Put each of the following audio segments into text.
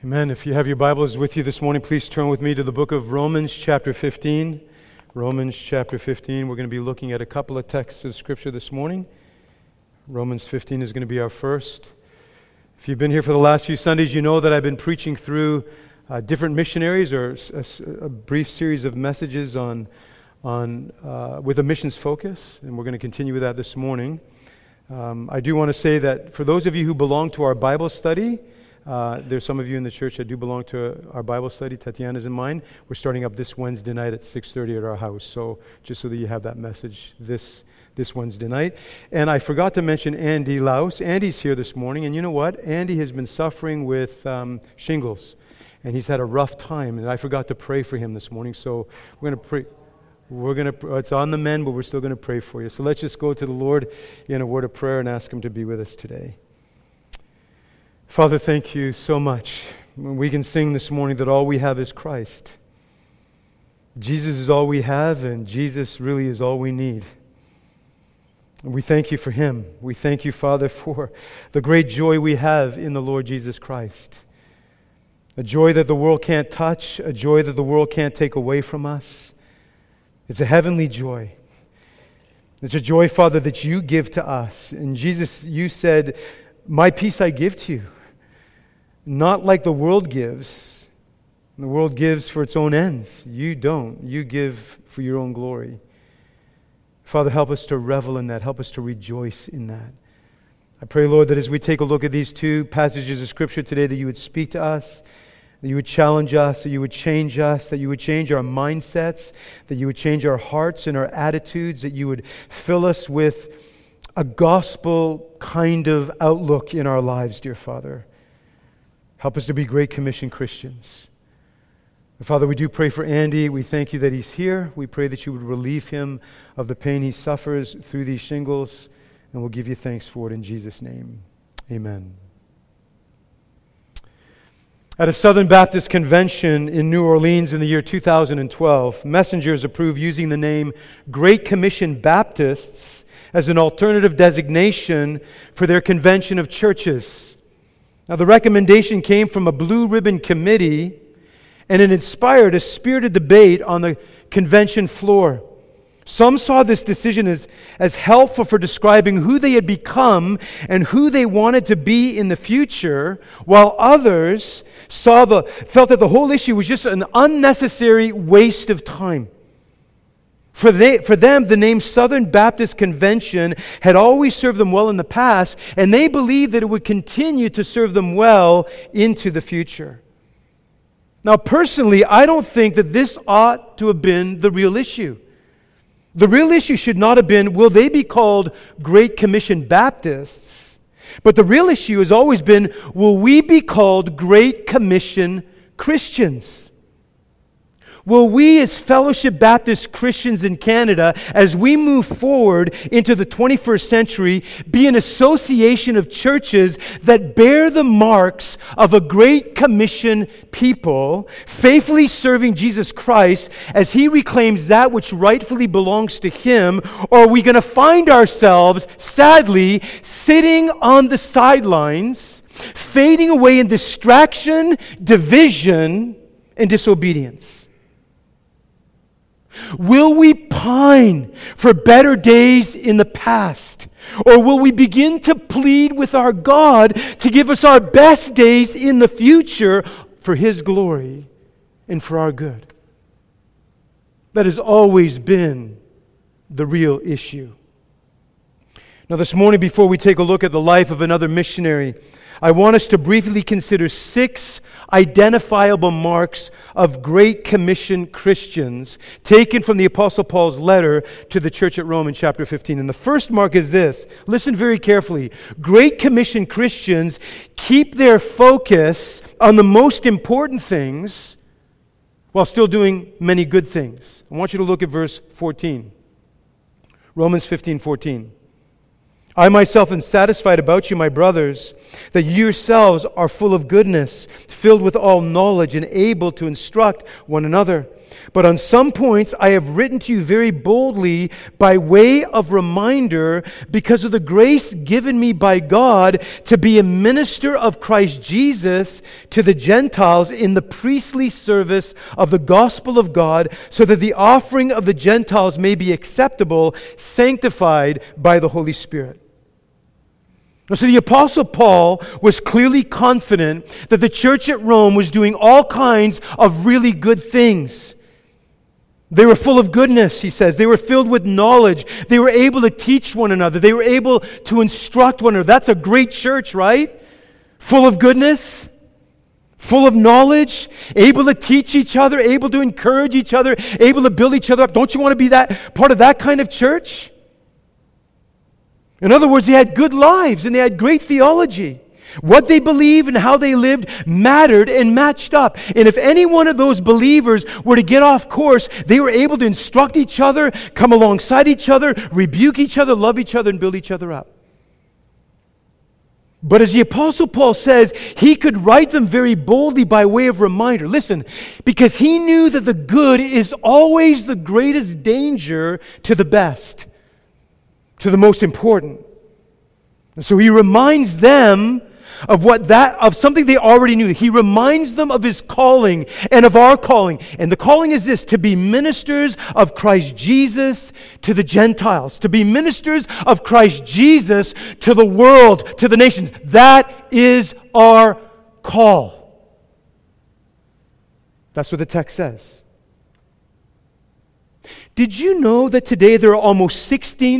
Amen. If you have your Bibles with you this morning, please turn with me to the book of Romans chapter 15. Romans chapter 15. We're going to be looking at a couple of texts of Scripture this morning. Romans 15 is going to be our first. If you've been here for the last few Sundays, you know that I've been preaching through different missionaries or a brief series of messages on with a missions focus, and we're going to continue with that this morning. I do want to say that for those of you who belong to our Bible study, there's some of you in the church that do belong to our Bible study. Tatiana's in mine. We're starting up this Wednesday night at 6:30 at our house. So just so that you have that message this Wednesday night. And I forgot to mention Andy Laus. Andy's here this morning. And you know what? Andy has been suffering with shingles. And he's had a rough time. And I forgot to pray for him this morning. So we're going to pray. It's on the mend, but we're still going to pray for you. So let's just go to the Lord in a word of prayer and ask Him to be with us today. Father, thank you so much. We can sing this morning that all we have is Christ. Jesus is all we have, and Jesus really is all we need. And we thank you for Him. We thank you, Father, for the great joy we have in the Lord Jesus Christ. A joy that the world can't touch, a joy that the world can't take away from us. It's a heavenly joy. It's a joy, Father, that you give to us. And Jesus, you said, "My peace I give to you." Not like the world gives. The world gives for its own ends. You don't. You give for your own glory. Father, help us to revel in that. Help us to rejoice in that. I pray, Lord, that as we take a look at these two passages of Scripture today, that you would speak to us, that you would challenge us, that you would change us, that you would change our mindsets, that you would change our hearts and our attitudes, that you would fill us with a gospel kind of outlook in our lives, dear Father. Help us to be Great Commission Christians. Father, we do pray for Andy. We thank you that he's here. We pray that you would relieve him of the pain he suffers through these shingles, and we'll give you thanks for it in Jesus' name. Amen. At a Southern Baptist convention in New Orleans in the year 2012, messengers approved using the name Great Commission Baptists as an alternative designation for their convention of churches. Now, the recommendation came from a blue ribbon committee, and it inspired a spirited debate on the convention floor. Some saw this decision as helpful for describing who they had become and who they wanted to be in the future, while others felt that the whole issue was just an unnecessary waste of time. For them, the name Southern Baptist Convention had always served them well in the past, and they believed that it would continue to serve them well into the future. Now, personally, I don't think that this ought to have been the real issue. The real issue should not have been, will they be called Great Commission Baptists? But the real issue has always been, will we be called Great Commission Christians? Will we as Fellowship Baptist Christians in Canada, as we move forward into the 21st century, be an association of churches that bear the marks of a Great Commission people, faithfully serving Jesus Christ as He reclaims that which rightfully belongs to Him? Or are we going to find ourselves, sadly, sitting on the sidelines, fading away in distraction, division, and disobedience? Will we pine for better days in the past? Or will we begin to plead with our God to give us our best days in the future for His glory and for our good? That has always been the real issue. Now, this morning, before we take a look at the life of another missionary, I want us to briefly consider 6 identifiable marks of Great Commission Christians taken from the Apostle Paul's letter to the church at Rome in chapter 15. And the first mark is this. Listen very carefully. Great Commission Christians keep their focus on the most important things while still doing many good things. I want you to look at verse 14. Romans 15:14. I myself am satisfied about you, my brothers, that you yourselves are full of goodness, filled with all knowledge, and able to instruct one another. But on some points I have written to you very boldly by way of reminder, because of the grace given me by God to be a minister of Christ Jesus to the Gentiles in the priestly service of the gospel of God, so that the offering of the Gentiles may be acceptable, sanctified by the Holy Spirit. So the Apostle Paul was clearly confident that the church at Rome was doing all kinds of really good things. They were full of goodness, he says. They were filled with knowledge. They were able to teach one another. They were able to instruct one another. That's a great church, right? Full of goodness, full of knowledge, able to teach each other, able to encourage each other, able to build each other up. Don't you want to be that part of that kind of church? In other words, they had good lives and they had great theology. What they believed and how they lived mattered and matched up. And if any one of those believers were to get off course, they were able to instruct each other, come alongside each other, rebuke each other, love each other, and build each other up. But as the Apostle Paul says, he could write them very boldly by way of reminder. Listen, because he knew that the good is always the greatest danger to the best, to the most important. And so he reminds them of something they already knew. He reminds them of his calling and of our calling. And the calling is this: to be ministers of Christ Jesus to the Gentiles, to be ministers of Christ Jesus to the world, to the nations. That is our call. That's what the text says. Did you know that today there are almost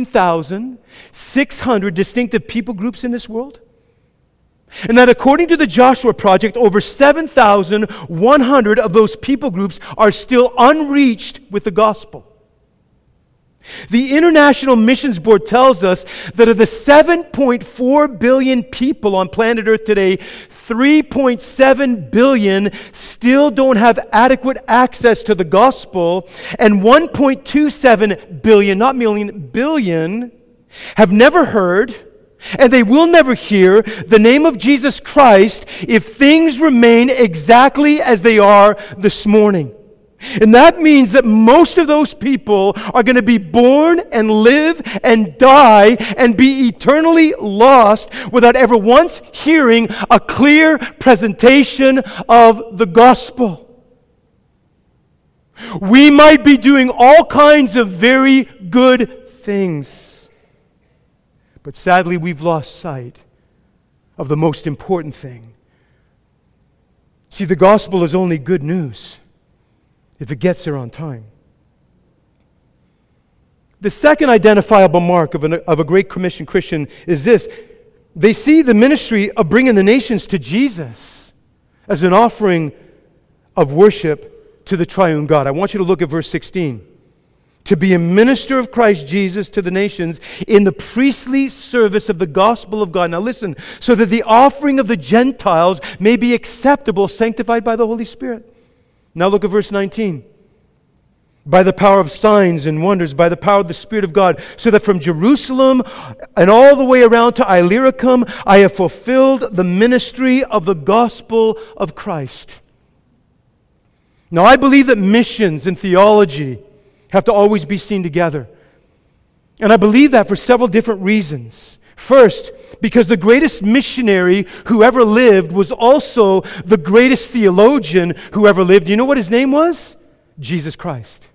16,600 distinctive people groups in this world? And that according to the Joshua Project, over 7,100 of those people groups are still unreached with the gospel. The International Missions Board tells us that of the 7.4 billion people on planet Earth today, 3.7 billion still don't have adequate access to the gospel, and 1.27 billion, not million, billion, have never heard, and they will never hear the name of Jesus Christ if things remain exactly as they are this morning. And that means that most of those people are going to be born and live and die and be eternally lost without ever once hearing a clear presentation of the gospel. We might be doing all kinds of very good things, but sadly we've lost sight of the most important thing. See, the gospel is only good news if it gets there on time. The second identifiable mark of a Great Commission Christian is this: they see the ministry of bringing the nations to Jesus as an offering of worship to the triune God. I want you to look at verse 16. To be a minister of Christ Jesus to the nations in the priestly service of the gospel of God. Now listen, so that the offering of the Gentiles may be acceptable, sanctified by the Holy Spirit. Now look at verse 19. By the power of signs and wonders, by the power of the Spirit of God, so that from Jerusalem and all the way around to Illyricum, I have fulfilled the ministry of the gospel of Christ. Now I believe that missions and theology have to always be seen together. And I believe that for several different reasons. First, because the greatest missionary who ever lived was also the greatest theologian who ever lived. Do you know what his name was? Jesus Christ.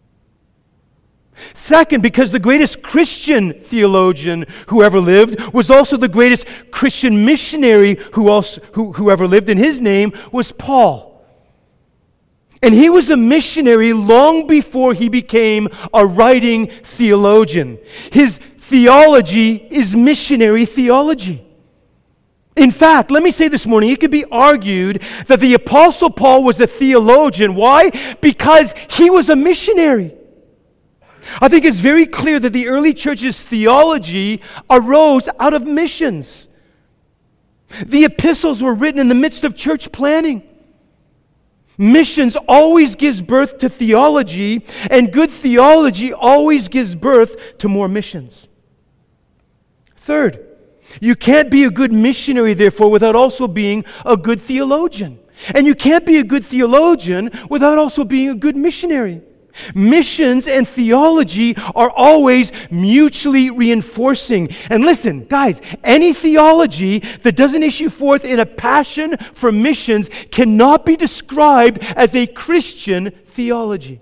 Second, because the greatest Christian theologian who ever lived was also the greatest Christian missionary who ever lived, and his name was Paul. And he was a missionary long before he became a writing theologian. His theology is missionary theology. In fact, let me say this morning, it could be argued that the Apostle Paul was a theologian. Why? Because he was a missionary. I think it's very clear that the early church's theology arose out of missions. The epistles were written in the midst of church planning. Missions always gives birth to theology, and good theology always gives birth to more missions. Third, you can't be a good missionary, therefore, without also being a good theologian. And you can't be a good theologian without also being a good missionary. Missions and theology are always mutually reinforcing. And listen, guys, any theology that doesn't issue forth in a passion for missions cannot be described as a Christian theology.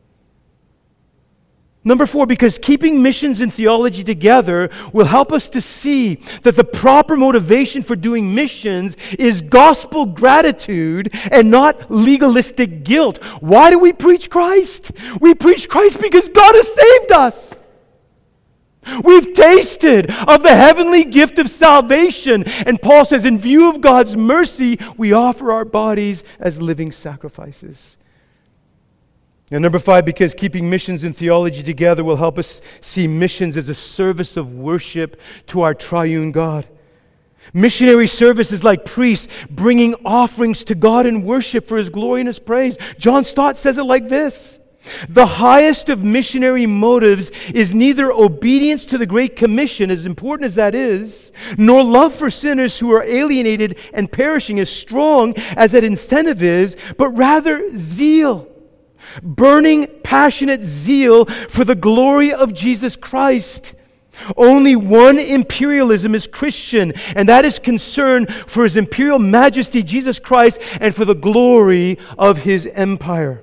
Number 4, because keeping missions and theology together will help us to see that the proper motivation for doing missions is gospel gratitude and not legalistic guilt. Why do we preach Christ? We preach Christ because God has saved us. We've tasted of the heavenly gift of salvation. And Paul says, in view of God's mercy, we offer our bodies as living sacrifices. And number 5, because keeping missions and theology together will help us see missions as a service of worship to our triune God. Missionary service is like priests bringing offerings to God in worship for His glory and His praise. John Stott says it like this: the highest of missionary motives is neither obedience to the Great Commission, as important as that is, nor love for sinners who are alienated and perishing, as strong as that incentive is, but rather zeal. Burning, passionate zeal for the glory of Jesus Christ. Only one imperialism is Christian, and that is concern for His imperial majesty, Jesus Christ, and for the glory of His empire.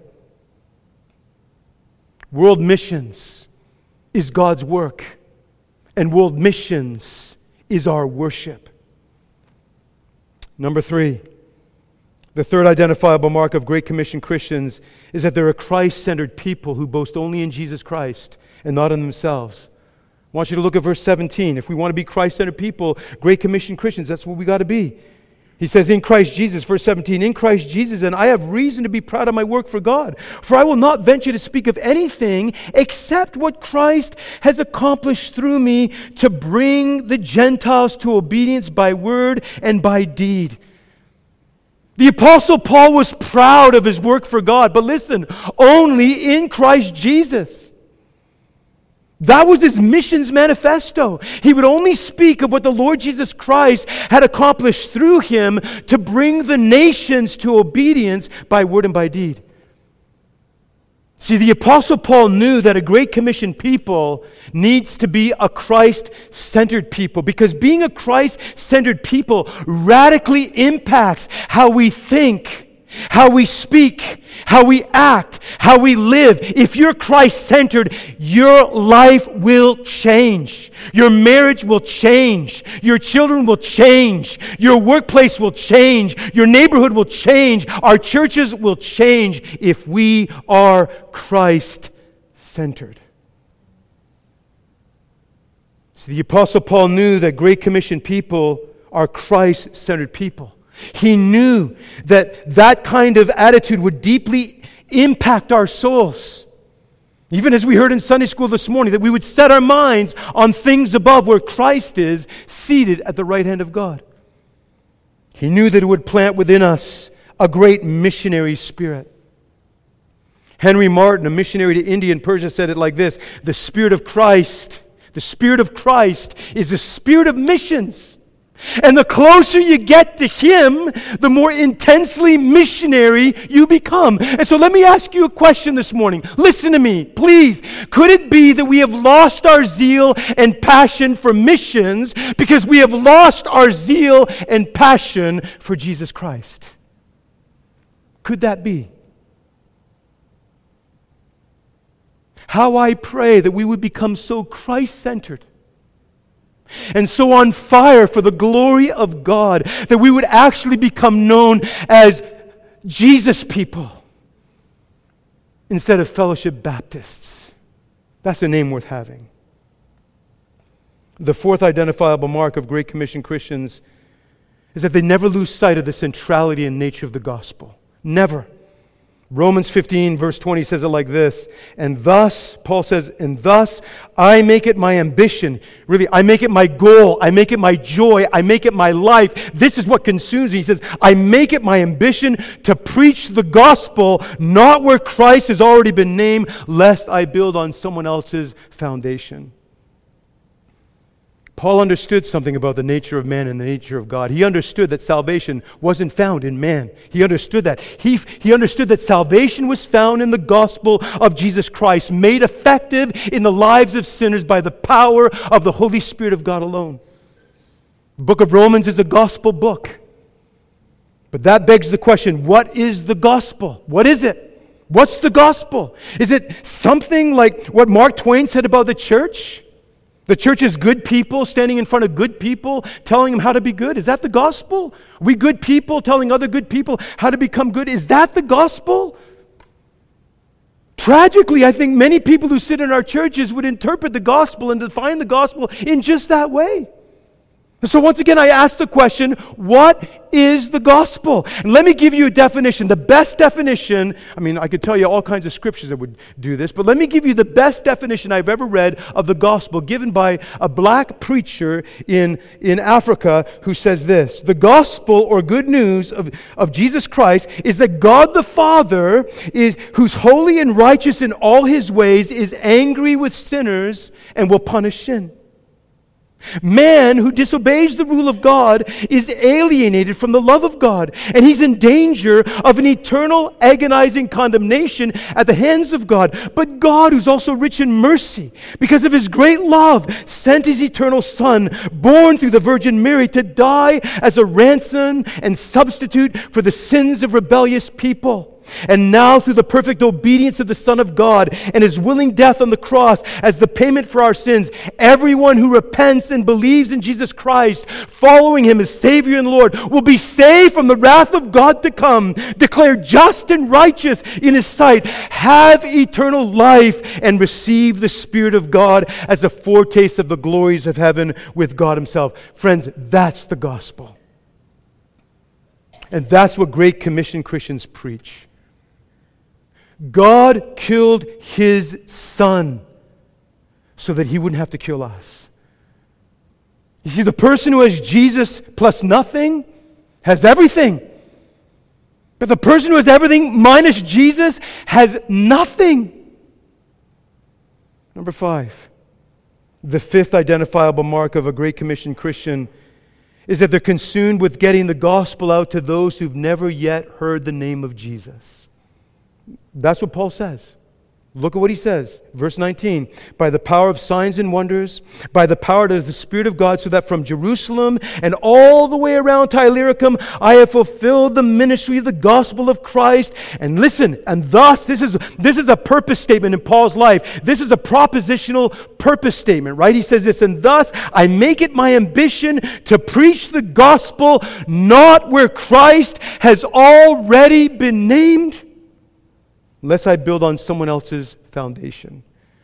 World missions is God's work, and world missions is our worship. Number 3. The third identifiable mark of Great Commission Christians is that they're a Christ-centered people who boast only in Jesus Christ and not in themselves. I want you to look at verse 17. If we want to be Christ-centered people, Great Commission Christians, that's what we got to be. He says, in Christ Jesus, verse 17, in Christ Jesus, and I have reason to be proud of my work for God. For I will not venture to speak of anything except what Christ has accomplished through me to bring the Gentiles to obedience by word and by deed. The Apostle Paul was proud of his work for God, but listen, only in Christ Jesus. That was his missions manifesto. He would only speak of what the Lord Jesus Christ had accomplished through him to bring the nations to obedience by word and by deed. See, the Apostle Paul knew that a Great Commission people needs to be a Christ-centered people, because being a Christ-centered people radically impacts how we think, how we speak, how we act, how we live. If you're Christ-centered, your life will change. Your marriage will change. Your children will change. Your workplace will change. Your neighborhood will change. Our churches will change if we are Christ-centered. So the Apostle Paul knew that Great Commission people are Christ-centered people. He knew that kind of attitude would deeply impact our souls. Even as we heard in Sunday school this morning, that we would set our minds on things above where Christ is seated at the right hand of God. He knew that it would plant within us a great missionary spirit. Henry Martin, a missionary to India and Persia, said it like this: the Spirit of Christ is the spirit of missions. And the closer you get to Him, the more intensely missionary you become. And so let me ask you a question this morning. Listen to me, please. Could it be that we have lost our zeal and passion for missions because we have lost our zeal and passion for Jesus Christ? Could that be? How I pray that we would become so Christ-centered and so on fire for the glory of God that we would actually become known as Jesus people instead of Fellowship Baptists. That's a name worth having. The fourth identifiable mark of Great Commission Christians is that they never lose sight of the centrality and nature of the gospel. Never. Romans 15 verse 20 says it like this: and thus, Paul says, and thus I make it my ambition. Really, I make it my goal. I make it my joy. I make it my life. This is what consumes me. He says, I make it my ambition to preach the gospel, not where Christ has already been named, lest I build on someone else's foundation. Paul understood something about the nature of man and the nature of God. He understood that salvation wasn't found in man. He understood that. He understood that salvation was found in the gospel of Jesus Christ, made effective in the lives of sinners by the power of the Holy Spirit of God alone. The book of Romans is a gospel book. But that begs the question, what is the gospel? What is it? What's the gospel? Is it something like what Mark Twain said about the church? The church is good people standing in front of good people, telling them how to be good. Is that the gospel? Are we good people telling other good people how to become good? Is that the gospel? Tragically, I think many people who sit in our churches would interpret the gospel and define the gospel in just that way. So once again, I ask the question, what is the gospel? And let me give you a definition. The best definition, I could tell you all kinds of scriptures that would do this, but let me give you the best definition I've ever read of the gospel given by a black preacher in Africa who says this: the gospel or good news of Jesus Christ is that God the Father, who's holy and righteous in all his ways, is angry with sinners and will punish sin. Man who disobeys the rule of God is alienated from the love of God, and he's in danger of an eternal agonizing condemnation at the hands of God. But God, who's also rich in mercy, because of his great love, sent his eternal Son, born through the Virgin Mary, to die as a ransom and substitute for the sins of rebellious people. And now, through the perfect obedience of the Son of God and his willing death on the cross as the payment for our sins, everyone who repents and believes in Jesus Christ, following him as Savior and Lord, will be saved from the wrath of God to come, declared just and righteous in his sight, have eternal life, and receive the Spirit of God as a foretaste of the glories of heaven with God himself. Friends, that's the gospel. And that's what Great Commission Christians preach. God killed his Son so that he wouldn't have to kill us. You see, the person who has Jesus plus nothing has everything. But the person who has everything minus Jesus has nothing. Number 5, the fifth identifiable mark of a Great Commission Christian is that they're consumed with getting the gospel out to those who've never yet heard the name of Jesus. That's what Paul says. Look at what he says. Verse 19, by the power of signs and wonders, by the power of the Spirit of God, so that from Jerusalem and all the way around to Illyricum, I have fulfilled the ministry of the gospel of Christ. And listen, and thus, this is a purpose statement in Paul's life. This is a propositional purpose statement, right? He says this, and thus I make it my ambition to preach the gospel not where Christ has already been named, unless I build on someone else's foundation.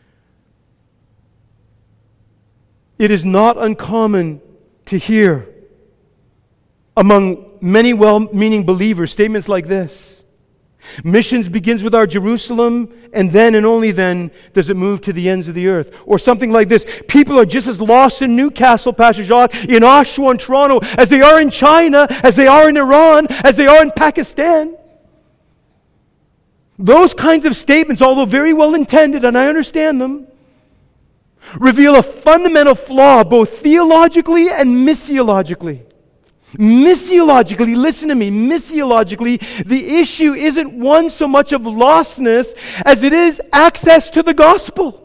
It is not uncommon to hear among many well-meaning believers statements like this: missions begins with our Jerusalem, and then and only then does it move to the ends of the earth. Or something like this: people are just as lost in Newcastle, Pastor Jacques, in Oshawa and Toronto, as they are in China, as they are in Iran, as they are in Pakistan. Those kinds of statements, although very well intended, and I understand them, reveal a fundamental flaw both theologically and missiologically. Missiologically, listen to me, missiologically, the issue isn't one so much of lostness as it is access to the gospel.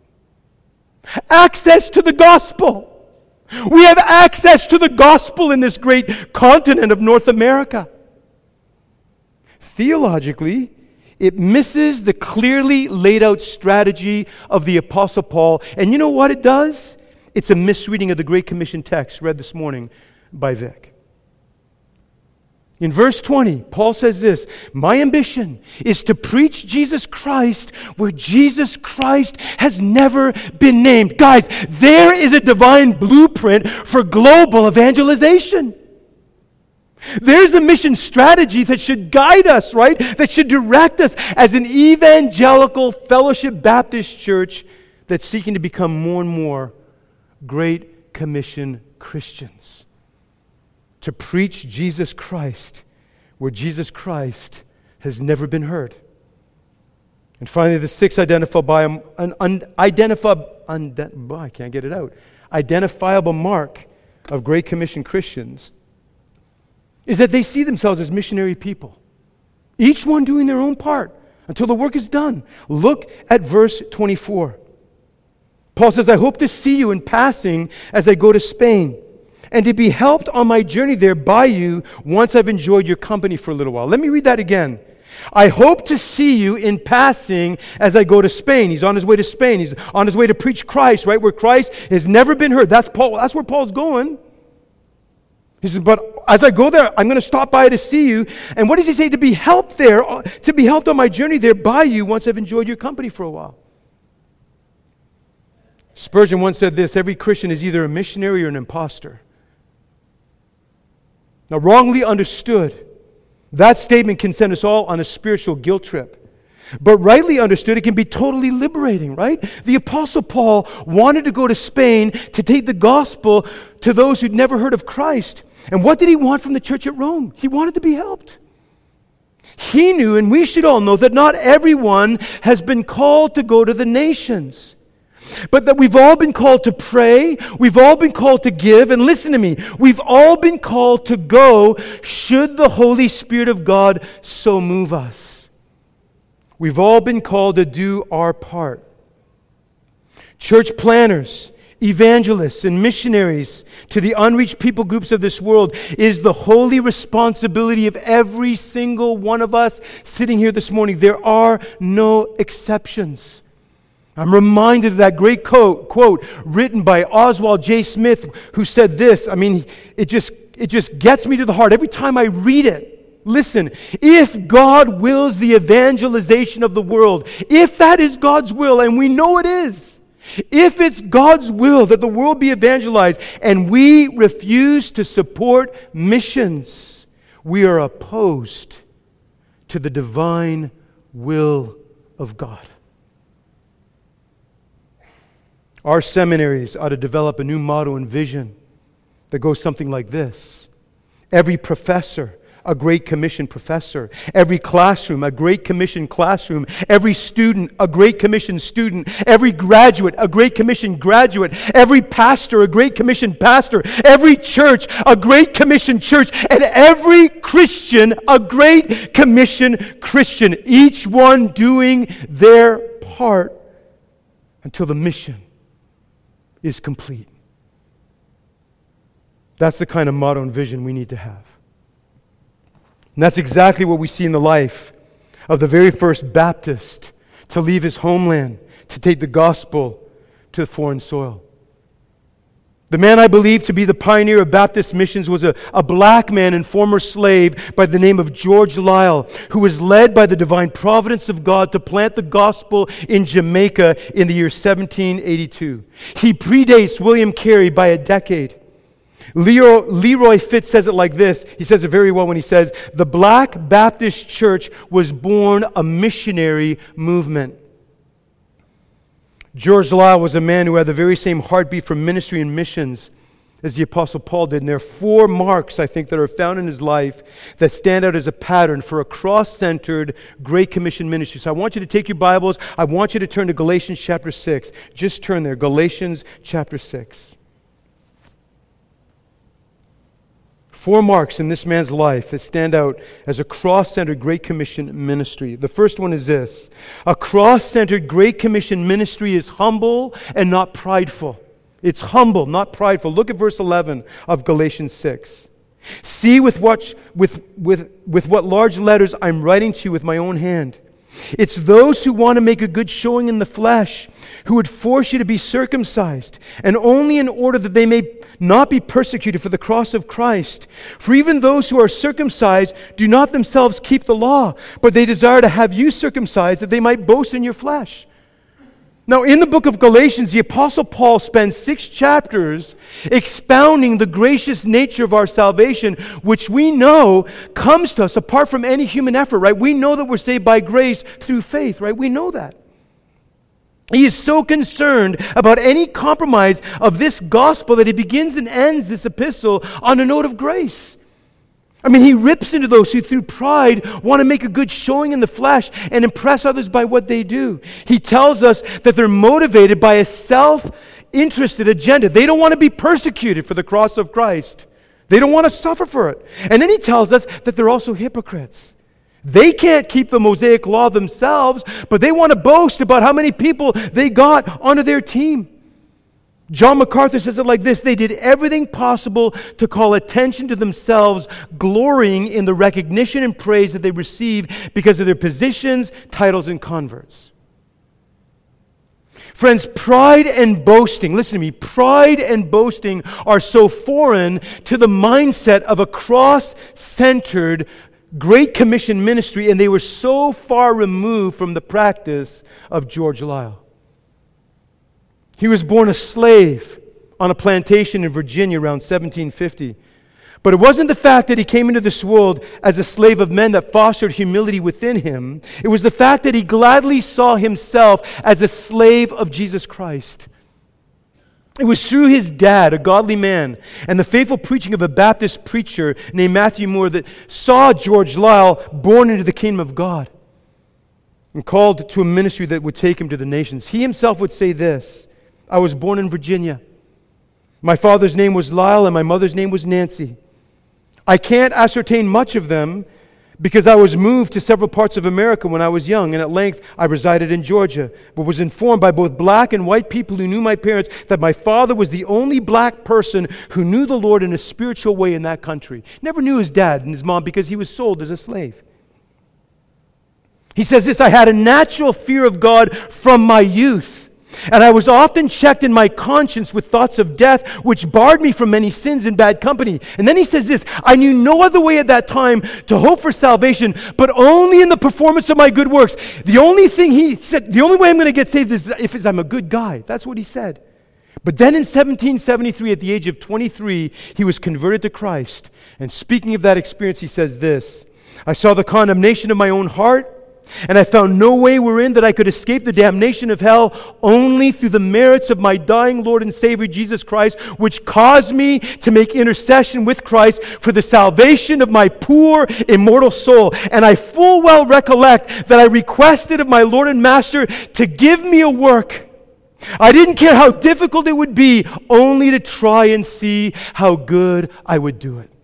Access to the gospel. We have access to the gospel in this great continent of North America. Theologically, it misses the clearly laid out strategy of the Apostle Paul. And you know what it does? It's a misreading of the Great Commission text read this morning by Vic. In verse 20, Paul says this: my ambition is to preach Jesus Christ where Jesus Christ has never been named. Guys, there is a divine blueprint for global evangelization. There's a mission strategy that should guide us, right? That should direct us as an evangelical Fellowship Baptist church that's seeking to become more and more Great Commission Christians. To preach Jesus Christ where Jesus Christ has never been heard. And finally, the sixth identifiable mark of Great Commission Christians is that they see themselves as missionary people, each one doing their own part until the work is done. Look at verse 24. Paul says, I hope to see you in passing as I go to Spain, and to be helped on my journey there by you once I've enjoyed your company for a little while. Let me read that again. I hope to see you in passing as I go to Spain. He's on his way to Spain. He's on his way to preach Christ, right? Where Christ has never been heard. That's where Paul's going. He says, but as I go there, I'm going to stop by to see you. And what does he say? To be helped there, to be helped on my journey there by you once I've enjoyed your company for a while. Spurgeon once said this, every Christian is either a missionary or an imposter. Now, wrongly understood, that statement can send us all on a spiritual guilt trip. But rightly understood, it can be totally liberating, right? The Apostle Paul wanted to go to Spain to take the gospel to those who'd never heard of Christ. And what did he want from the church at Rome? He wanted to be helped. He knew, and we should all know, that not everyone has been called to go to the nations. But that we've all been called to pray, we've all been called to give, and listen to me, we've all been called to go should the Holy Spirit of God so move us. We've all been called to do our part. Church planners, evangelists, and missionaries to the unreached people groups of this world is the holy responsibility of every single one of us sitting here this morning. There are no exceptions. I'm reminded of that great quote written by Oswald J. Smith, who said this. I mean, it just gets me to the heart every time I read it. Listen, if God wills the evangelization of the world, if that is God's will, and we know it is, if it's God's will that the world be evangelized, and we refuse to support missions, we are opposed to the divine will of God. Our seminaries ought to develop a new motto and vision that goes something like this. Every professor, a Great Commission professor. Every classroom, a Great Commission classroom. Every student, a Great Commission student. Every graduate, a Great Commission graduate. Every pastor, a Great Commission pastor. Every church, a Great Commission church. And every Christian, a Great Commission Christian. Each one doing their part until the mission is complete. That's the kind of motto and vision we need to have. And that's exactly what we see in the life of the very first Baptist to leave his homeland, to take the gospel to foreign soil. The man I believe to be the pioneer of Baptist missions was a black man and former slave by the name of George Liele, who was led by the divine providence of God to plant the gospel in Jamaica in the year 1782. He predates William Carey by a decade. Leroy Fitz says it like this. He says it very well when he says, the Black Baptist Church was born a missionary movement. George Liele was a man who had the very same heartbeat for ministry and missions as the Apostle Paul did. And there are 4 marks, I think, that are found in his life that stand out as a pattern for a cross-centered Great Commission ministry. So I want you to take your Bibles. I want you to turn to Galatians chapter 6. Just turn there. Galatians chapter 6. 4 marks in this man's life that stand out as a cross-centered Great Commission ministry. The first one is this. A cross-centered Great Commission ministry is humble and not prideful. It's humble, not prideful. Look at verse 11 of Galatians 6. See with what large letters I'm writing to you with my own hand. It's those who want to make a good showing in the flesh who would force you to be circumcised, and only in order that they may not be persecuted for the cross of Christ. For even those who are circumcised do not themselves keep the law, but they desire to have you circumcised that they might boast in your flesh. Now, in the book of Galatians, the Apostle Paul spends 6 chapters expounding the gracious nature of our salvation, which we know comes to us apart from any human effort, right? We know that we're saved by grace through faith, right? We know that. He is so concerned about any compromise of this gospel that he begins and ends this epistle on a note of grace. I mean, he rips into those who through pride want to make a good showing in the flesh and impress others by what they do. He tells us that they're motivated by a self-interested agenda. They don't want to be persecuted for the cross of Christ. They don't want to suffer for it. And then he tells us that they're also hypocrites. They can't keep the Mosaic law themselves, but they want to boast about how many people they got onto their team. John MacArthur says it like this: they did everything possible to call attention to themselves, glorying in the recognition and praise that they receive because of their positions, titles, and converts. Friends, pride and boasting, listen to me, pride and boasting are so foreign to the mindset of a cross-centered Great Commission ministry, and they were so far removed from the practice of George Liele. He was born a slave on a plantation in Virginia around 1750. But it wasn't the fact that he came into this world as a slave of men that fostered humility within him. It was the fact that he gladly saw himself as a slave of Jesus Christ. It was through his dad, a godly man, and the faithful preaching of a Baptist preacher named Matthew Moore that saw George Liele born into the kingdom of God and called to a ministry that would take him to the nations. He himself would say this: I was born in Virginia. My father's name was Liele and my mother's name was Nancy. I can't ascertain much of them because I was moved to several parts of America when I was young, and at length I resided in Georgia, but was informed by both black and white people who knew my parents that my father was the only black person who knew the Lord in a spiritual way in that country. Never knew his dad and his mom because he was sold as a slave. He says this: I had a natural fear of God from my youth, and I was often checked in my conscience with thoughts of death, which barred me from many sins and bad company. And then he says this: I knew no other way at that time to hope for salvation, but only in the performance of my good works. The only thing he said, the only way I'm going to get saved is if I'm a good guy. That's what he said. But then in 1773, at the age of 23, he was converted to Christ. And speaking of that experience, he says this: I saw the condemnation of my own heart, and I found no way wherein that I could escape the damnation of hell, only through the merits of my dying Lord and Savior Jesus Christ, which caused me to make intercession with Christ for the salvation of my poor immortal soul. And I full well recollect that I requested of my Lord and Master to give me a work. I didn't care how difficult it would be, only to try and see how good I would do it.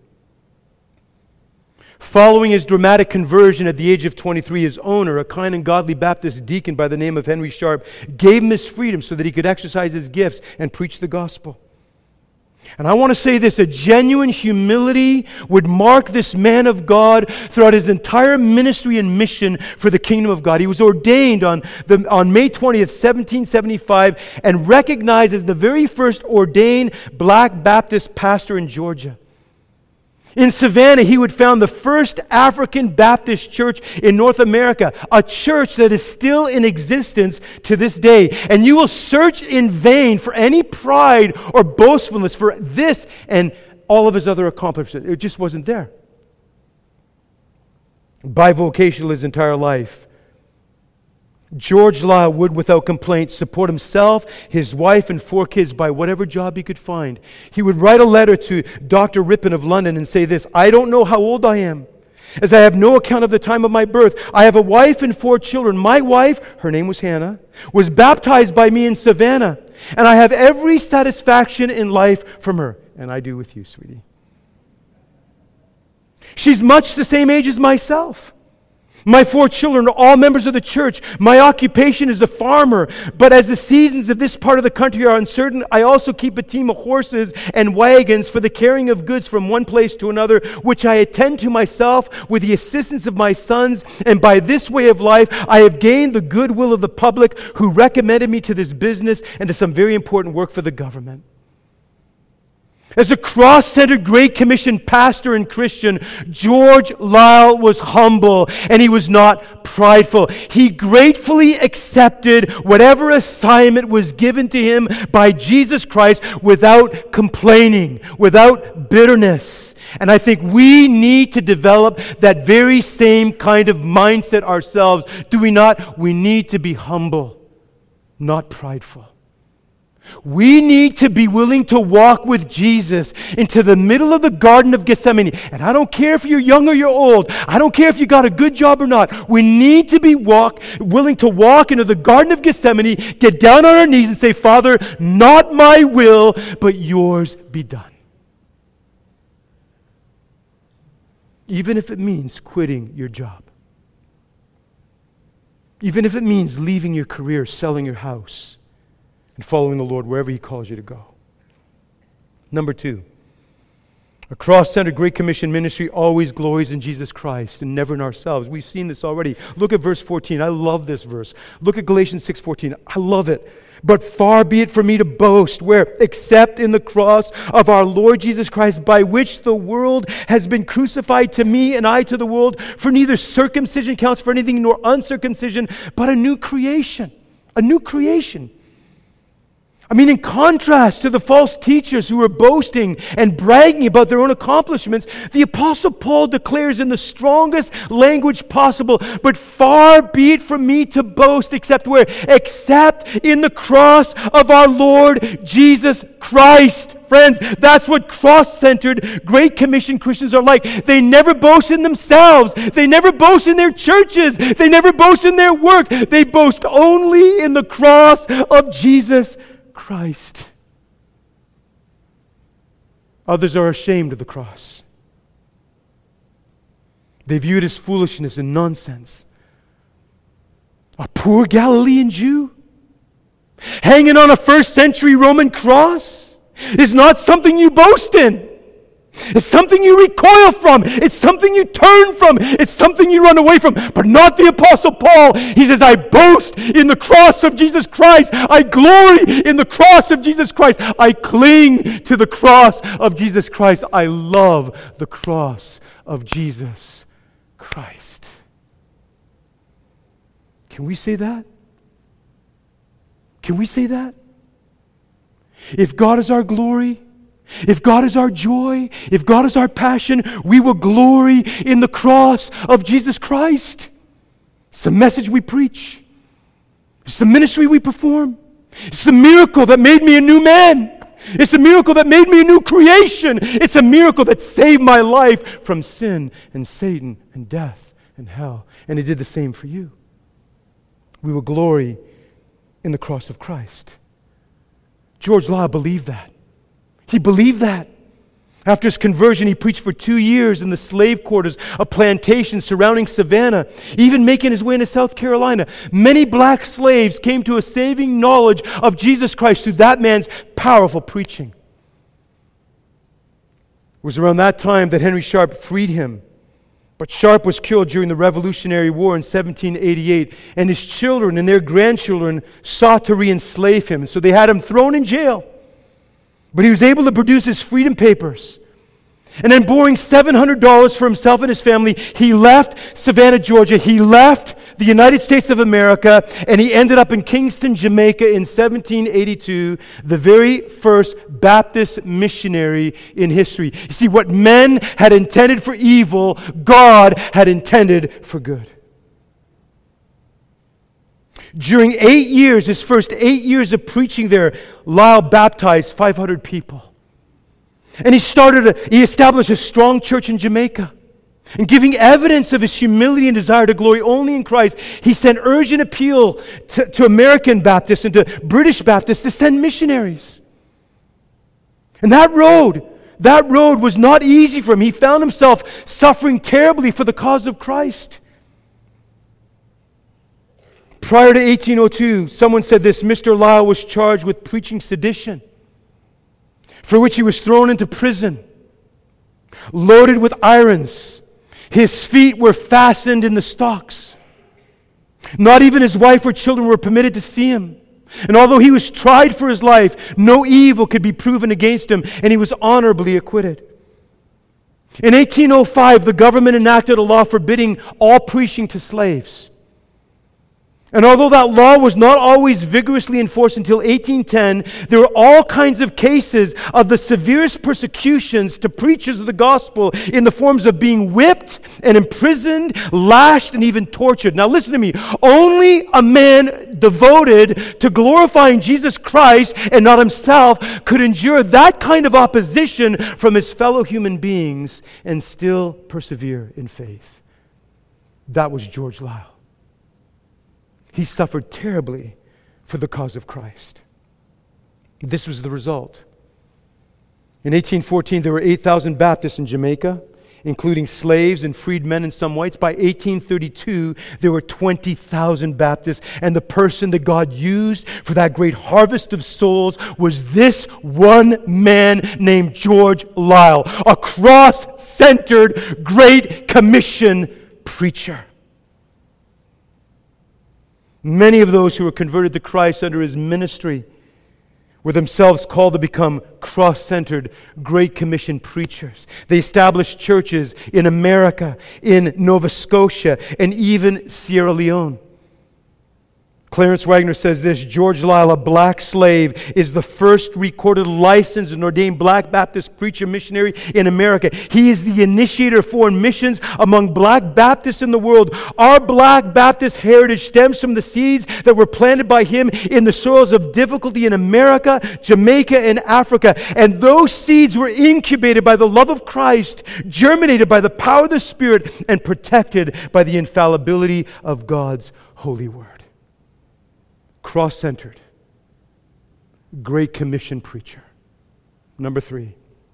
Following his dramatic conversion at the age of 23, his owner, a kind and godly Baptist deacon by the name of Henry Sharp, gave him his freedom so that he could exercise his gifts and preach the gospel. And I want to say this: a genuine humility would mark this man of God throughout his entire ministry and mission for the kingdom of God. He was ordained on May 20th, 1775, and recognized as the very first ordained black Baptist pastor in Georgia. In Savannah, he would found the first African Baptist church in North America, a church that is still in existence to this day. And you will search in vain for any pride or boastfulness for this and all of his other accomplishments. It just wasn't there. Bivocational his entire life, George Liele would, without complaint, support himself, his wife, and 4 kids by whatever job he could find. He would write a letter to Dr. Ripon of London and say this: I don't know how old I am, as I have no account of the time of my birth. I have a wife and 4 children. My wife, her name was Hannah, was baptized by me in Savannah, and I have every satisfaction in life from her. And I do with you, sweetie. She's much the same age as myself. My 4 children are all members of the church. My occupation is a farmer. But as the seasons of this part of the country are uncertain, I also keep a team of horses and wagons for the carrying of goods from one place to another, which I attend to myself with the assistance of my sons. And by this way of life, I have gained the goodwill of the public, who recommended me to this business and to some very important work for the government. As a cross-centered Great Commission pastor and Christian, George Liele was humble and he was not prideful. He gratefully accepted whatever assignment was given to him by Jesus Christ without complaining, without bitterness. And I think we need to develop that very same kind of mindset ourselves. Do we not? We need to be humble, not prideful. We need to be willing to walk with Jesus into the middle of the Garden of Gethsemane. And I don't care if you're young or you're old. I don't care if you got a good job or not. We need to be willing to walk into the Garden of Gethsemane, get down on our knees and say, Father, not my will, but yours be done. Even if it means quitting your job. Even if it means leaving your career, selling your house, and following the Lord wherever He calls you to go. Number 2, a cross-centered Great Commission ministry always glories in Jesus Christ and never in ourselves. We've seen this already. Look at verse 14. I love this verse. Look at Galatians 6:14. I love it. But far be it from me to boast, where except in the cross of our Lord Jesus Christ, by which the world has been crucified to me and I to the world, for neither circumcision counts for anything nor uncircumcision, but a new creation. A new creation. I mean, in contrast to the false teachers who were boasting and bragging about their own accomplishments, the Apostle Paul declares in the strongest language possible, but far be it from me to boast except where? Except in the cross of our Lord Jesus Christ. Friends, that's what cross-centered Great Commission Christians are like. They never boast in themselves. They never boast in their churches. They never boast in their work. They boast only in the cross of Jesus Christ. Others are ashamed of the cross. They view it as foolishness and nonsense. A poor Galilean Jew hanging on a first century Roman cross is not something you boast in. It's something you recoil from. It's something you turn from. It's something you run away from. But not the Apostle Paul. He says, I boast in the cross of Jesus Christ. I glory in the cross of Jesus Christ. I cling to the cross of Jesus Christ. I love the cross of Jesus Christ. Can we say that? Can we say that? If God is our glory, if God is our joy, if God is our passion, we will glory in the cross of Jesus Christ. It's the message we preach. It's the ministry we perform. It's the miracle that made me a new man. It's a miracle that made me a new creation. It's a miracle that saved my life from sin and Satan and death and hell. And it did the same for you. We will glory in the cross of Christ. George Law believed that. He believed that. After his conversion, he preached for 2 years in the slave quarters of plantations surrounding Savannah, even making his way into South Carolina. Many black slaves came to a saving knowledge of Jesus Christ through that man's powerful preaching. It was around that time that Henry Sharp freed him. But Sharp was killed during the Revolutionary War in 1788, and his children and their grandchildren sought to re-enslave him. So they had him thrown in jail. But he was able to produce his freedom papers. And then borrowing $700 for himself and his family, he left Savannah, Georgia. He left the United States of America, and he ended up in Kingston, Jamaica in 1782, the very first Baptist missionary in history. You see, what men had intended for evil, God had intended for good. During 8 years, his first 8 years of preaching there, Lyle baptized 500 people. And he established a strong church in Jamaica. And giving evidence of his humility and desire to glory only in Christ, he sent urgent appeal to American Baptists and to British Baptists to send missionaries. And that road was not easy for him. He found himself suffering terribly for the cause of Christ. Prior to 1802, someone said this: Mr. Lyle was charged with preaching sedition, for which he was thrown into prison, loaded with irons. His feet were fastened in the stocks. Not even his wife or children were permitted to see him. And although he was tried for his life, no evil could be proven against him, and he was honorably acquitted. In 1805, the government enacted a law forbidding all preaching to slaves. And although that law was not always vigorously enforced until 1810, there were all kinds of cases of the severest persecutions to preachers of the gospel in the forms of being whipped and imprisoned, lashed, and even tortured. Now listen to me. Only a man devoted to glorifying Jesus Christ and not himself could endure that kind of opposition from his fellow human beings and still persevere in faith. That was George Lisle. He suffered terribly for the cause of Christ. This was the result. In 1814, there were 8,000 Baptists in Jamaica, including slaves and freedmen and some whites. By 1832, there were 20,000 Baptists, and the person that God used for that great harvest of souls was this one man named George Lisle, a cross-centered Great Commission preacher. Many of those who were converted to Christ under his ministry were themselves called to become cross-centered Great Commission preachers. They established churches in America, in Nova Scotia, and even Sierra Leone. Clarence Wagner says this: George Lisle, a black slave, is the first recorded licensed and ordained black Baptist preacher missionary in America. He is the initiator of foreign missions among black Baptists in the world. Our black Baptist heritage stems from the seeds that were planted by him in the soils of difficulty in America, Jamaica, and Africa. And those seeds were incubated by the love of Christ, germinated by the power of the Spirit, and protected by the infallibility of God's holy word. Cross-centered, Great Commission preacher. Number 3,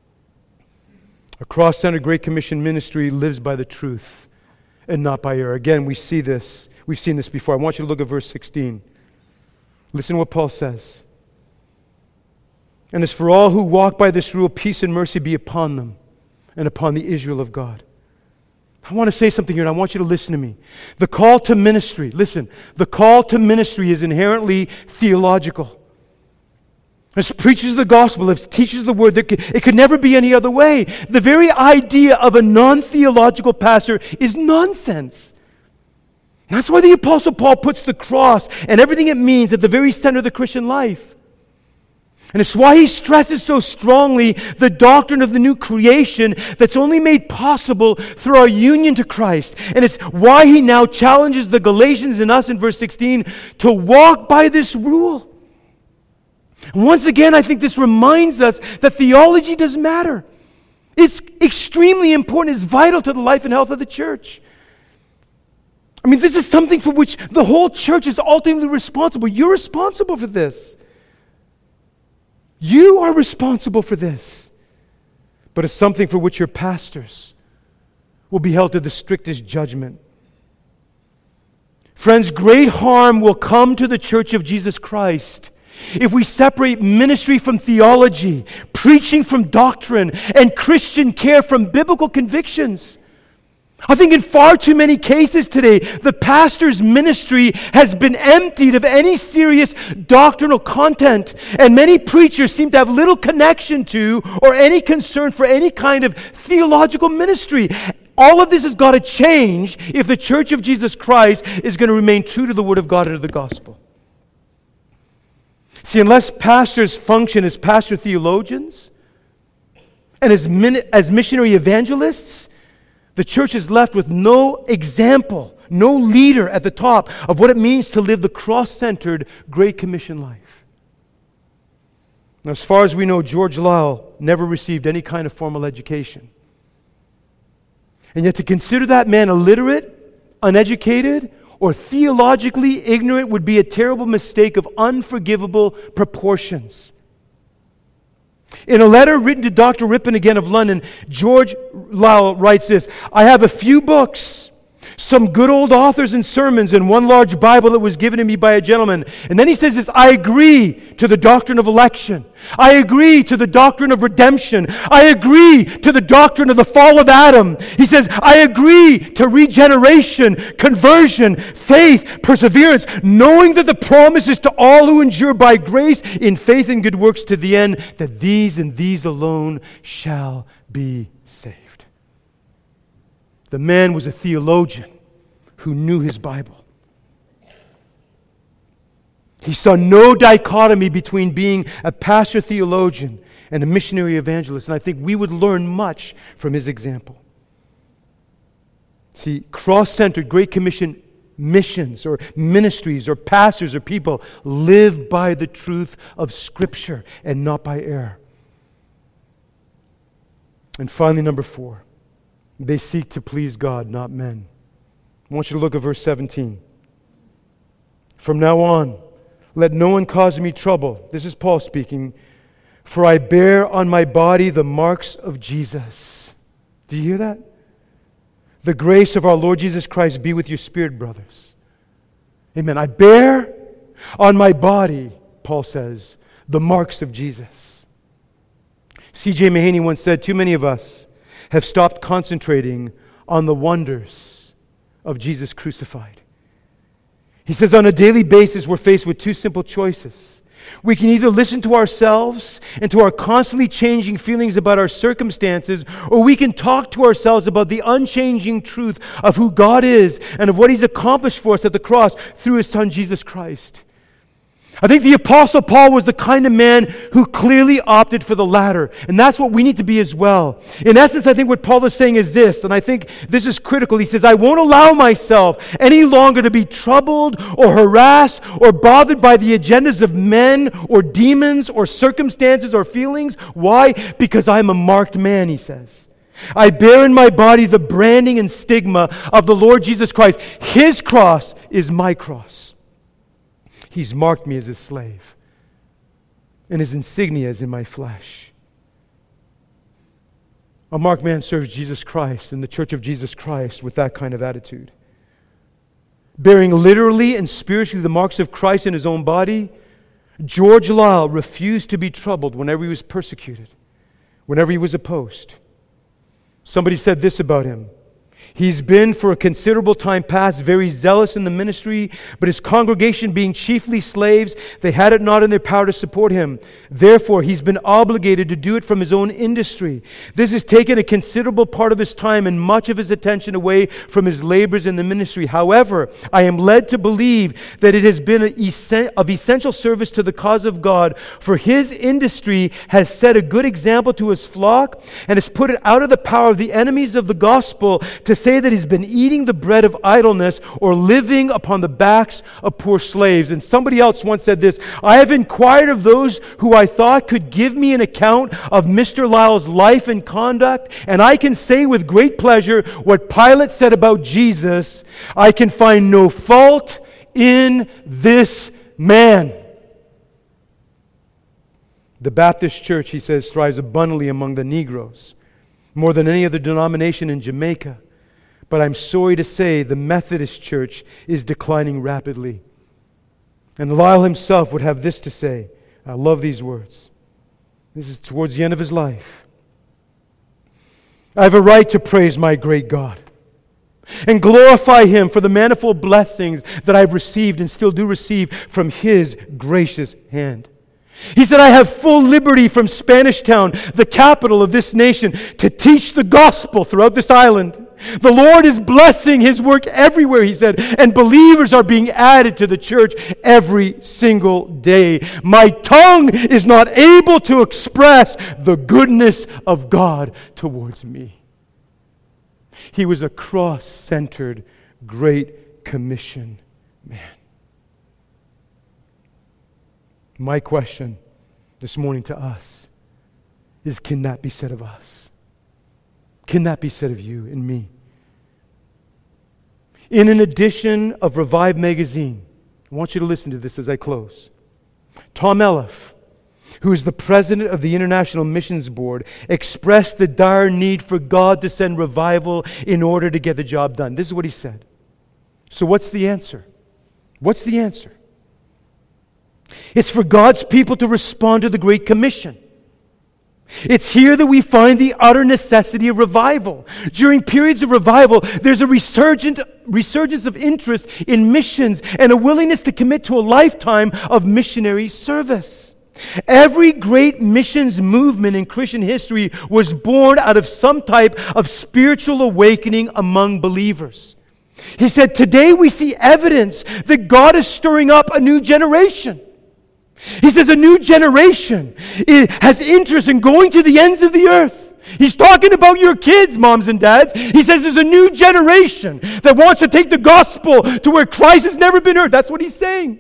a cross-centered Great Commission ministry lives by the truth and not by error. Again, we see this. We've seen this before. I want you to look at verse 16. Listen to what Paul says. And as for all who walk by this rule, peace and mercy be upon them and upon the Israel of God. I want to say something here, and I want you to listen to me. The call to ministry, listen, the call to ministry is inherently theological. As preachers of the gospel, as teachers of the word, it could never be any other way. The very idea of a non-theological pastor is nonsense. That's why the Apostle Paul puts the cross and everything it means at the very center of the Christian life. And it's why he stresses so strongly the doctrine of the new creation that's only made possible through our union to Christ. And it's why he now challenges the Galatians and us in verse 16 to walk by this rule. And once again, I think this reminds us that theology does matter. It's extremely important. It's vital to the life and health of the church. I mean, this is something for which the whole church is ultimately responsible. You're responsible for this. You are responsible for this. But it's something for which your pastors will be held to the strictest judgment. Friends, great harm will come to the church of Jesus Christ if we separate ministry from theology, preaching from doctrine, and Christian care from biblical convictions. I think in far too many cases today, the pastor's ministry has been emptied of any serious doctrinal content, and many preachers seem to have little connection to or any concern for any kind of theological ministry. All of this has got to change if the Church of Jesus Christ is going to remain true to the Word of God and to the gospel. See, unless pastors function as pastor theologians and as missionary evangelists, the church is left with no example, no leader at the top of what it means to live the cross-centered Great Commission life. Now, as far as we know, George Lisle never received any kind of formal education. And yet to consider that man illiterate, uneducated, or theologically ignorant would be a terrible mistake of unforgivable proportions. In a letter written to Dr. Ripon again of London, George Lisle writes this: I have a few books, some good old authors and sermons, and one large Bible that was given to me by a gentleman. And then he says this: I agree to the doctrine of election. I agree to the doctrine of redemption. I agree to the doctrine of the fall of Adam. He says, I agree to regeneration, conversion, faith, perseverance, knowing that the promise is to all who endure by grace in faith and good works to the end, that these and these alone shall be saved. The man was a theologian who knew his Bible. He saw no dichotomy between being a pastor theologian and a missionary evangelist, and I think we would learn much from his example. See, cross-centered Great Commission missions or ministries or pastors or people live by the truth of Scripture and not by error. And finally, number 4, they seek to please God, not men. I want you to look at verse 17. From now on, let no one cause me trouble. This is Paul speaking. For I bear on my body the marks of Jesus. Do you hear that? The grace of our Lord Jesus Christ be with your spirit, brothers. Amen. I bear on my body, Paul says, the marks of Jesus. C.J. Mahaney once said, too many of us have stopped concentrating on the wonders of Jesus crucified. He says, on a daily basis, we're faced with two simple choices. We can either listen to ourselves and to our constantly changing feelings about our circumstances, or we can talk to ourselves about the unchanging truth of who God is and of what He's accomplished for us at the cross through His Son, Jesus Christ. I think the Apostle Paul was the kind of man who clearly opted for the latter, and that's what we need to be as well. In essence, I think what Paul is saying is this, and I think this is critical. He says, I won't allow myself any longer to be troubled or harassed or bothered by the agendas of men or demons or circumstances or feelings. Why? Because I'm a marked man, he says. I bear in my body the branding and stigma of the Lord Jesus Christ. His cross is my cross. He's marked me as His slave, and His insignia is in my flesh. A marked man serves Jesus Christ and the Church of Jesus Christ with that kind of attitude. Bearing literally and spiritually the marks of Christ in his own body, George Lyle refused to be troubled whenever he was persecuted, whenever he was opposed. Somebody said this about him. He's been for a considerable time past very zealous in the ministry, but his congregation being chiefly slaves, they had it not in their power to support him. Therefore, he's been obligated to do it from his own industry. This has taken a considerable part of his time and much of his attention away from his labors in the ministry. However, I am led to believe that it has been of essential service to the cause of God, for his industry has set a good example to his flock and has put it out of the power of the enemies of the gospel to say that he's been eating the bread of idleness or living upon the backs of poor slaves. And somebody else once said this, I have inquired of those who I thought could give me an account of Mr. Lyle's life and conduct, and I can say with great pleasure what Pilate said about Jesus, I can find no fault in this man. The Baptist Church, he says, thrives abundantly among the Negroes, more than any other denomination in Jamaica. But I'm sorry to say the Methodist Church is declining rapidly. And Lyle himself would have this to say. I love these words. This is towards the end of his life. I have a right to praise my great God and glorify Him for the manifold blessings that I've received and still do receive from His gracious hand. He said, I have full liberty from Spanish Town, the capital of this nation, to teach the gospel throughout this island. The Lord is blessing His work everywhere, he said, and believers are being added to the church every single day. My tongue is not able to express the goodness of God towards me. He was a cross-centered, Great Commission man. My question this morning to us is, can that be said of us? Can that be said of you and me? In an edition of Revive magazine, I want you to listen to this as I close. Tom Elliff, who is the president of the International Missions Board, expressed the dire need for God to send revival in order to get the job done. This is what he said. So what's the answer? What's the answer? It's for God's people to respond to the Great Commission. It's here that we find the utter necessity of revival. During periods of revival, there's a resurgence of interest in missions and a willingness to commit to a lifetime of missionary service. Every great missions movement in Christian history was born out of some type of spiritual awakening among believers. He said, today we see evidence that God is stirring up a new generation. He says a new generation has interest in going to the ends of the earth. He's talking about your kids, moms and dads. He says there's a new generation that wants to take the gospel to where Christ has never been heard. That's what he's saying.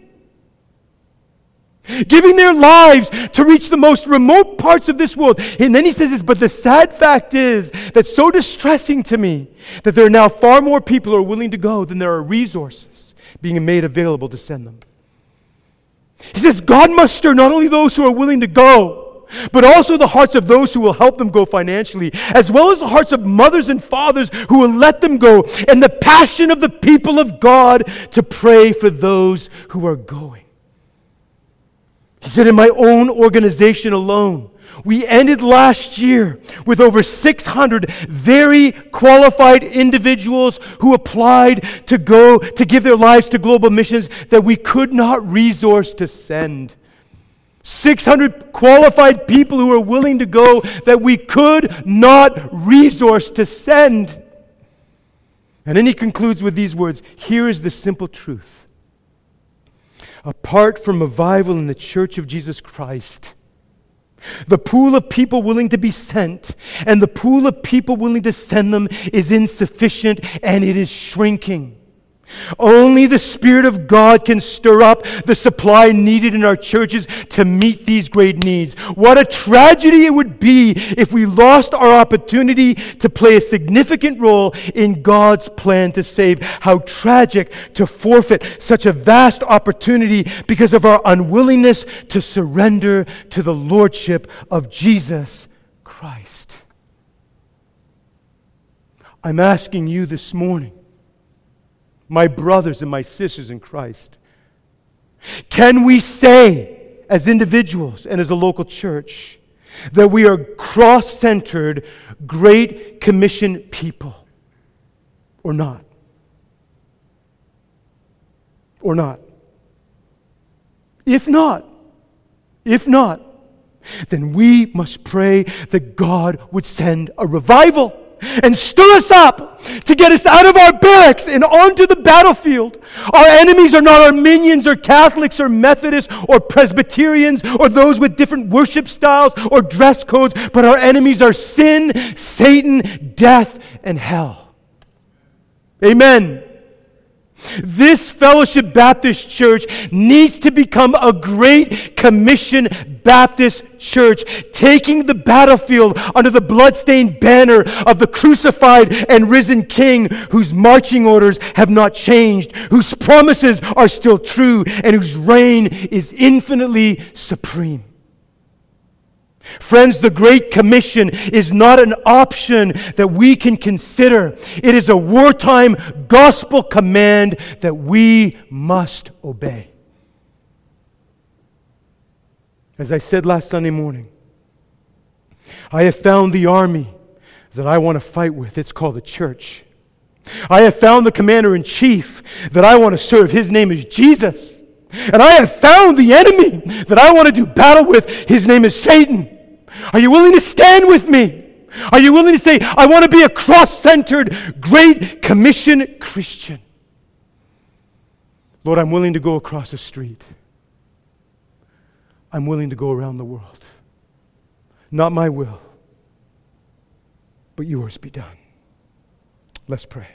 Giving their lives to reach the most remote parts of this world. And then he says this, but the sad fact is that's so distressing to me that there are now far more people who are willing to go than there are resources being made available to send them. He says God must stir not only those who are willing to go, but also the hearts of those who will help them go financially, as well as the hearts of mothers and fathers who will let them go, and the passion of the people of God to pray for those who are going. He said, in my own organization alone, we ended last year with over 600 very qualified individuals who applied to go to give their lives to global missions that we could not resource to send. 600 qualified people who are willing to go that we could not resource to send. And then he concludes with these words, here is the simple truth. Apart from revival in the Church of Jesus Christ, the pool of people willing to be sent and the pool of people willing to send them is insufficient and it is shrinking. Only the Spirit of God can stir up the supply needed in our churches to meet these great needs. What a tragedy it would be if we lost our opportunity to play a significant role in God's plan to save. How tragic to forfeit such a vast opportunity because of our unwillingness to surrender to the Lordship of Jesus Christ. I'm asking you this morning, my brothers and my sisters in Christ, can we say as individuals and as a local church that we are cross-centered, Great Commission people? Or not? Or not? If not, then we must pray that God would send a revival and stir us up to get us out of our barracks and onto the battlefield. Our enemies are not Arminians or Catholics or Methodists or Presbyterians or those with different worship styles or dress codes, but our enemies are sin, Satan, death, and hell. Amen. This Fellowship Baptist Church needs to become a Great Commission Baptist church, taking the battlefield under the bloodstained banner of the crucified and risen King, whose marching orders have not changed, whose promises are still true, and whose reign is infinitely supreme. Friends, the Great Commission is not an option that we can consider. It is a wartime gospel command that we must obey. As I said last Sunday morning, I have found the army that I want to fight with. It's called the church. I have found the commander-in-chief that I want to serve. His name is Jesus. And I have found the enemy that I want to do battle with. His name is Satan. Are you willing to stand with me? Are you willing to say, I want to be a cross-centered, Great Commission Christian? Lord, I'm willing to go across the street. I'm willing to go around the world. Not my will, but yours be done. Let's pray.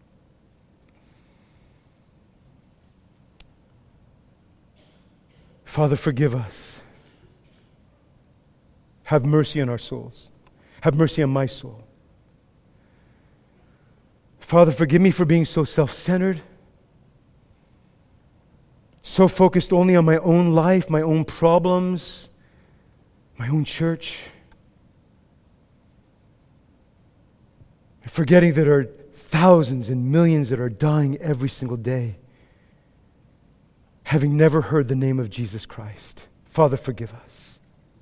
Father, forgive us. Have mercy on our souls. Have mercy on my soul. Father, forgive me for being so self-centered, so focused only on my own life, my own problems, my own church. Forgetting that there are thousands and millions that are dying every single day, having never heard the name of Jesus Christ. Father, forgive us.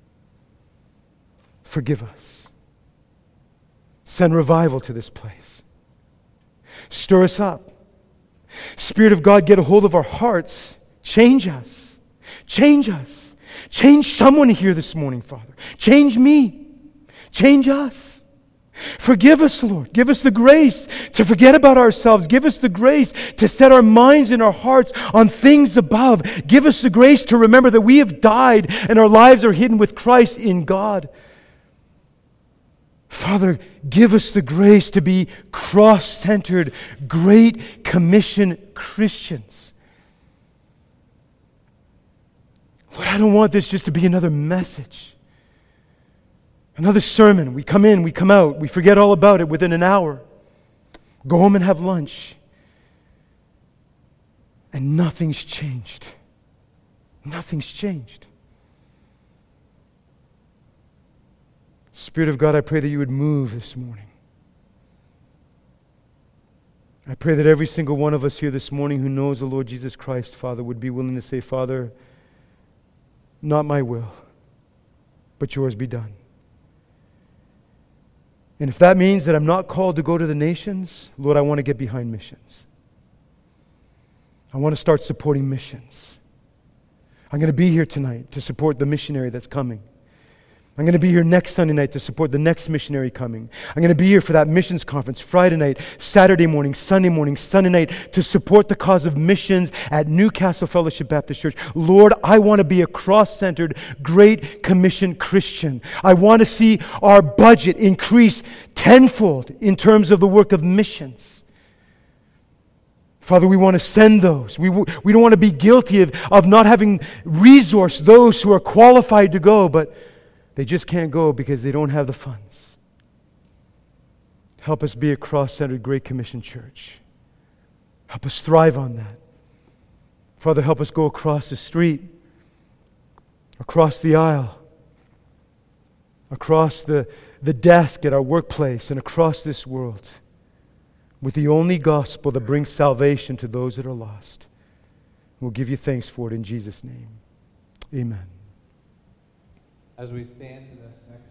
Forgive us. Send revival to this place. Stir us up. Spirit of God, get a hold of our hearts. Change us. Change us. Change someone here this morning, Father. Change me. Change us. Forgive us, Lord. Give us the grace to forget about ourselves. Give us the grace to set our minds and our hearts on things above. Give us the grace to remember that we have died and our lives are hidden with Christ in God. Father, give us the grace to be cross-centered, Great Commission Christians. Lord, I don't want this just to be another message. Another sermon. We come in, we come out, we forget all about it within an hour. Go home and have lunch. And nothing's changed. Nothing's changed. Spirit of God, I pray that you would move this morning. I pray that every single one of us here this morning who knows the Lord Jesus Christ, Father, would be willing to say, Father, not my will, but yours be done. And if that means that I'm not called to go to the nations, Lord, I want to get behind missions. I want to start supporting missions. I'm going to be here tonight to support the missionary that's coming. I'm going to be here next Sunday night to support the next missionary coming. I'm going to be here for that missions conference Friday night, Saturday morning, Sunday night to support the cause of missions at Newcastle Fellowship Baptist Church. Lord, I want to be a cross-centered, Great Commission Christian. I want to see our budget increase tenfold in terms of the work of missions. Father, we want to send those. We don't want to be guilty of not having resourced those who are qualified to go, but they just can't go because they don't have the funds. Help us be a cross-centered Great Commission church. Help us thrive on that. Father, help us go across the street, across the aisle, across the desk at our workplace, and across this world with the only gospel that brings salvation to those that are lost. We'll give you thanks for it in Jesus' name. Amen. As we stand to this next